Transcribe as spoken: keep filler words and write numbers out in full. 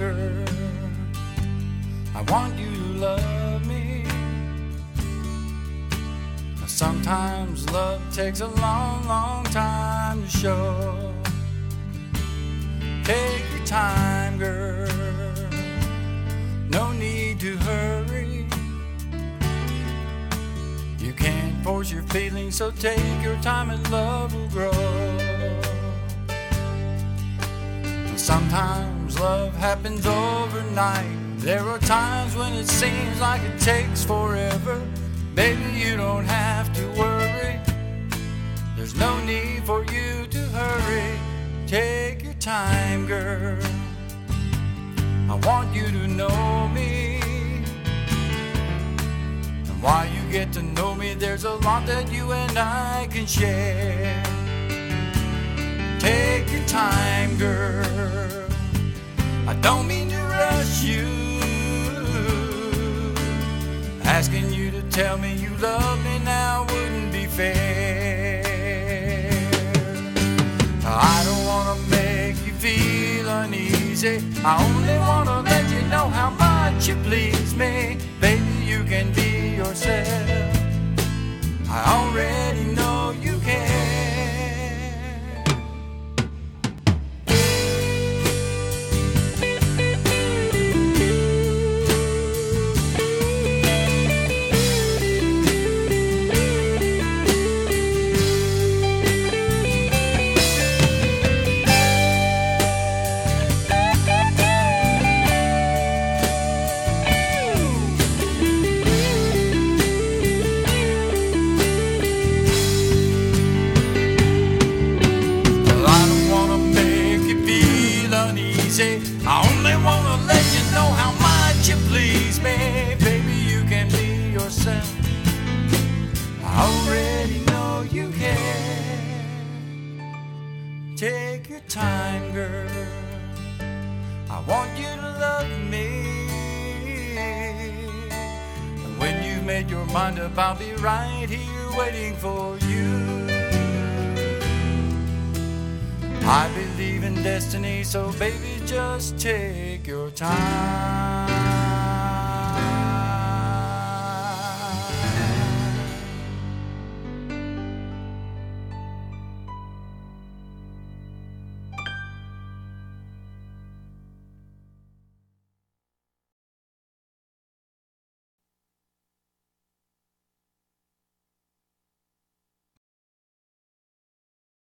girl. I want you to love me. Now, sometimes love takes a long, long time to show. Take your time, girl. No need to hurry. You can't force your feelings, so take your time and love will grow. Sometimes love happens overnight. There are times when it seems like it takes forever. Baby, you don't have to worry. There's no need for you to hurry. Take your time, girl. I want you to know me. And while you get to know me, there's a lot that you and I can share. Take your time, girl. I don't mean to rush you. Asking you to tell me you love me now wouldn't be fair. I don't wanna make you feel uneasy. I only wanna let you know how much you please me. Baby, you can be yourself. I already know you can. I only wanna let you know how much you please me. Baby, you can be yourself. I already know you can. Take your time, girl. I want you to love me. And when you've made your mind up, I'll be right here waiting for you. I believe in destiny, so baby, just take your time.